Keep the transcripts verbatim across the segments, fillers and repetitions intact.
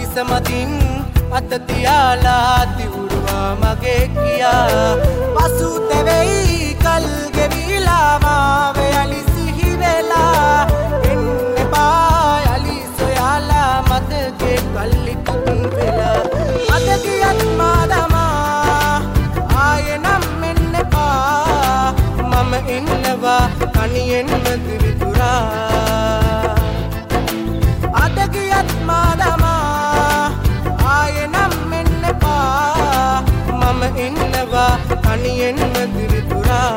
කිසමතින් අත තියාලා දිවුරුවා මගේ කියා පසු තෙවෙයි කල් ගෙවිලා මාවේ යලි සිහි වෙලා එන්න එපා යලි සොයාලා මතකේ කල්ලි කුතුන් වෙලා අද ගියත් මාදමා ආයේ නම් එන්න එපා මම ඉන්නවා කණියෙන්ම දිවිතුරා අද ගියත් මාදමා ආයේ නම් එන්න එපා මම ඉන්නවා කණියෙන්ම දිවිතුරා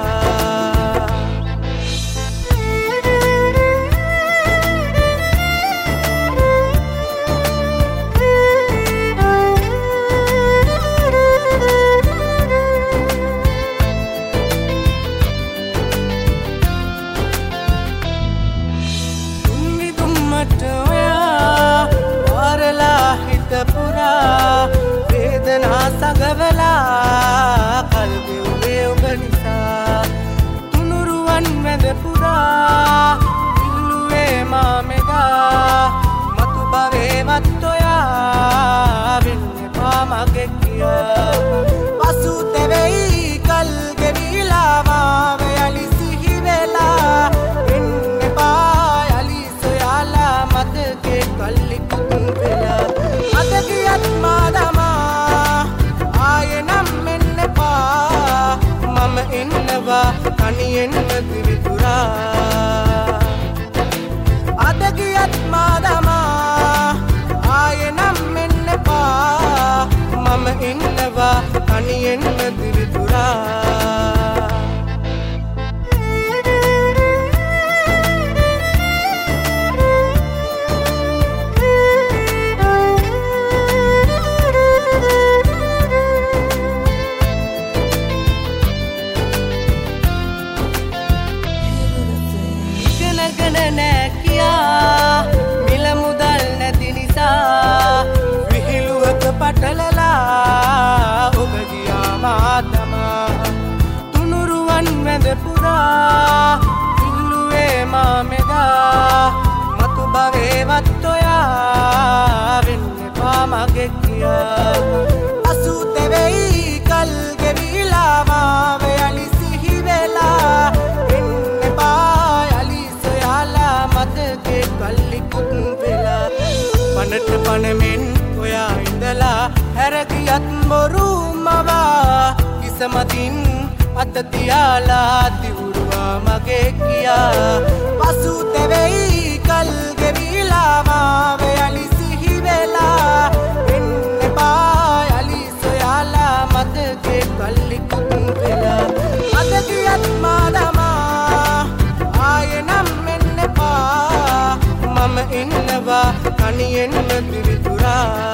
වේදනා සගවලා කල්ගේ උඹේ ඔබ නිසා තුනුරුවන් මැද පුරා ඉල්ලුවේ මා මෙදා මතු භවේවත් ඔයා වෙන්න එපා මගේ කියා පසු තෙවෙයි කල් ගෙවිලා මාවේ යලි සිහි වෙලා එන්න එපා යලි සොයාලා මතකේ කල්ලි කුතුන් වෙලා අද ගියත් මාදමා ආයේ නම් එන්න එපා මම ඉන්නවා කණියෙන්ම දිවිතුරා අද ගියත් මාදමා ආයේ නම් එන්න එපා මම ඉන්නවා කණියෙන්ම දිවිතුරා පටලලා ඔබ ගියා මාදමා තුනුරුවන් මැද පුරා ඉල්ලුවේ මා මෙදා මතු භවේවත් ඔයා වෙන්න එපා මගේ කියා පසු තෙවෙයි කල් ගෙවිලා මාවේ යලි සිහි වෙලා එන්න එපා යලි සොයාලා මතකේ කල්ලි කුතුන් වෙලා පනට පනමෙන් ඔයා ඉඳලා හැරගියත් බොරු මවා කිසමතින් අත තියාලා දිවුරුවා මගේ කියා පසු තෙවෙයි කල් ගෙවිලා මාවේ යලි සිහි වෙලා එන්න එපා යලි සොයාලා මතකේ කල්ලි කුතුන් වෙලා අද ගියත් මාදමා ආයේ නම් එන්න එපා මම ඉන්නවා කණියෙන්ම දිවිතුරා